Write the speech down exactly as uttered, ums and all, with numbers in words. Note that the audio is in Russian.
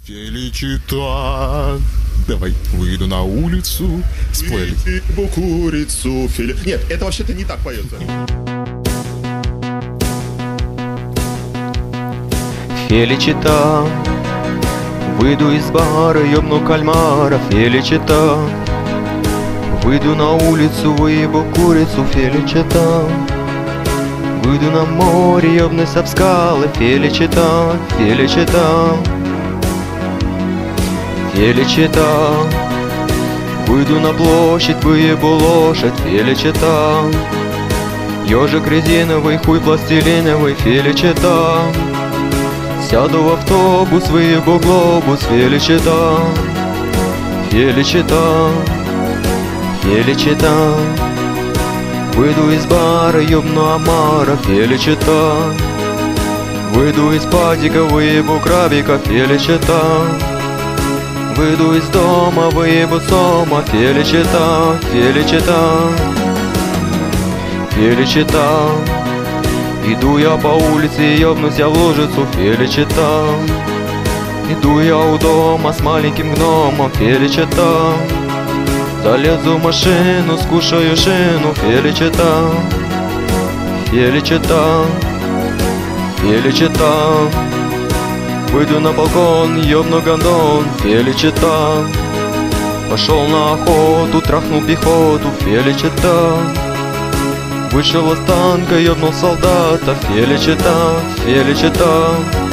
Феличита. Давай выйду на улицу. Спойлер. Выйду курицу, фили... Нет, это вообще-то не так поется. Феличита. Выйду из бара, ёбну кальмара, Феличита. Выйду на улицу, выебу курицу, Феличита. Выйду на море, ёбнусь об скалы, Феличита, Феличита. Феличита. Выйду на площадь, выебу лошадь, Феличита. Ёжик резиновый, хуй пластилиновый, Феличита. Сяду в автобус, выебу глобус, Феличита. Феличита. Феличита. Выйду из бара, ёбну омара, Феличита. Выйду из падика, выебу крабика, Феличита. Выйду из дома, выебу сома, Феличита, Феличита. Феличита. Иду я по улице, ёбнусь я в лужицу, Феличита. Иду я у дома с маленьким гномом, Феличита. Залезу в машину, скушаю шину, Феличита. Феличита. Феличита. Выйду на балкон, ёбну гондон, Феличита. Пошел на охоту, трахнул пехоту, Феличита. Вышел из танка, ёбнул солдата, Феличита, Феличита.